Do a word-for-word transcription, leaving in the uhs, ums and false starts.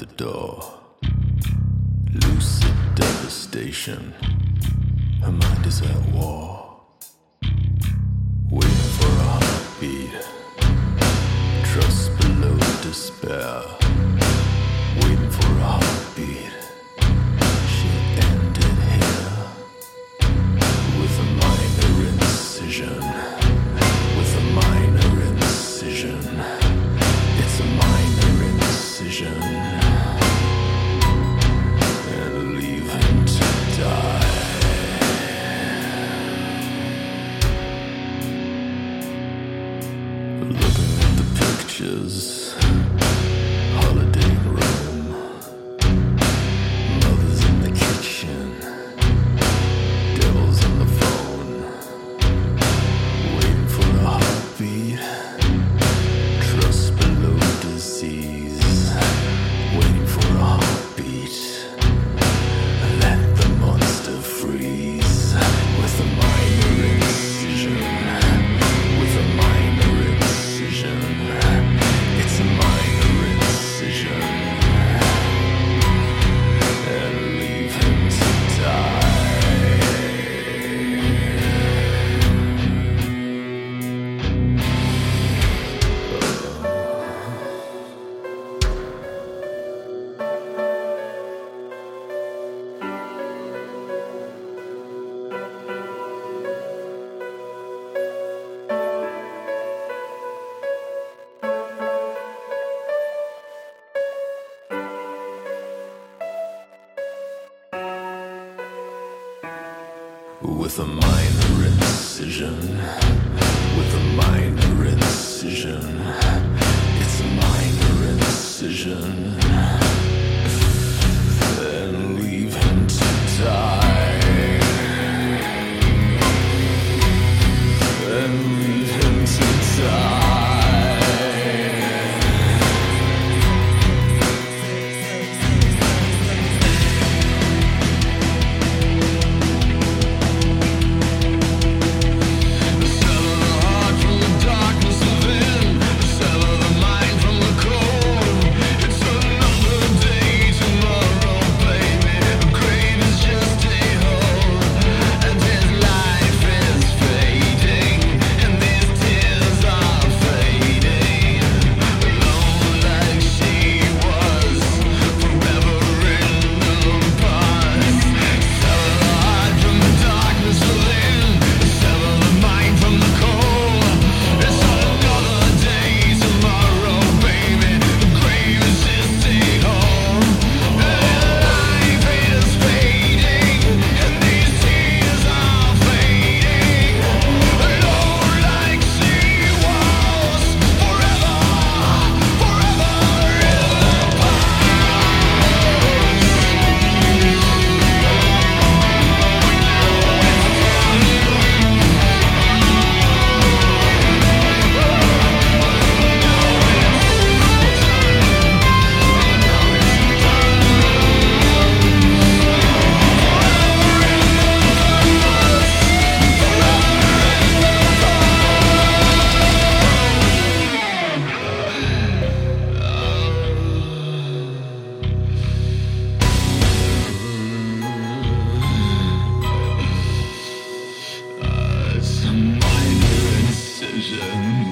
the door. Lucid devastation. Her mind is at war. Waiting for a heartbeat. Trust below despair. Waiting for a heartbeat. She ended here with a minor incision. With a minor incision. It's a minor incision. And leave him to die. Looking at the pictures, holiday in Rome, mothers in the kitchen, devils on the phone, waiting for a heartbeat, trust below disease, waiting for a heartbeat, let the monster freeze, with a minor incision, with a minor incision, it's a minor incision, and leave him to die. With a minor incision, with a minor incision, it's a minor incision, and leave him to die, and leave him to die. It's a minor incision.